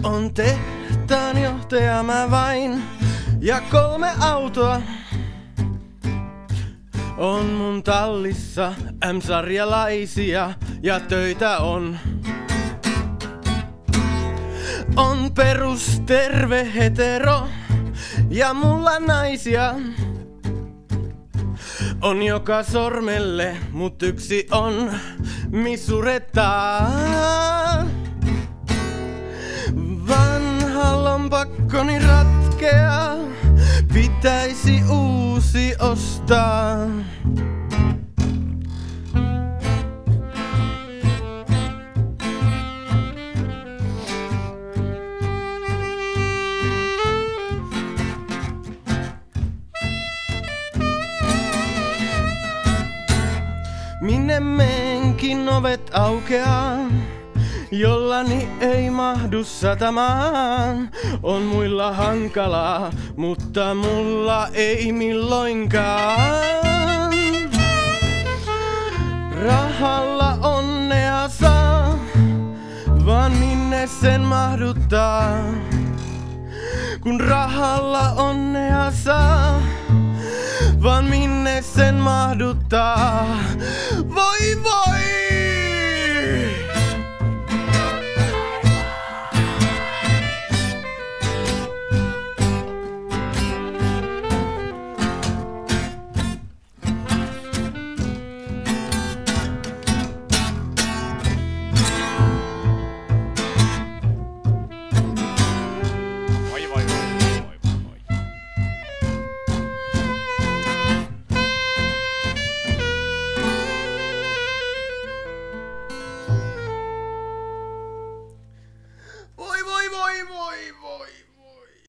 On tehtaanjohtaja mä vain ja 3 autoa on mun tallissa, M-sarjalaisia ja töitä on. On perusterve hetero ja mulla naisia on joka sormelle, mut yksi on misuretta. Vanha lompakkoni ratkeaa, pitäisi uusi ostaa. Minne menkin ovet aukeaa, jollani ei mahdu satamaan. On muilla hankalaa, mutta mulla ei milloinkaan. Rahalla onnea saa, vaan minne sen mahduttaa. Kun rahalla onnea saa, vaan minne sen mahduttaa. Voi voi!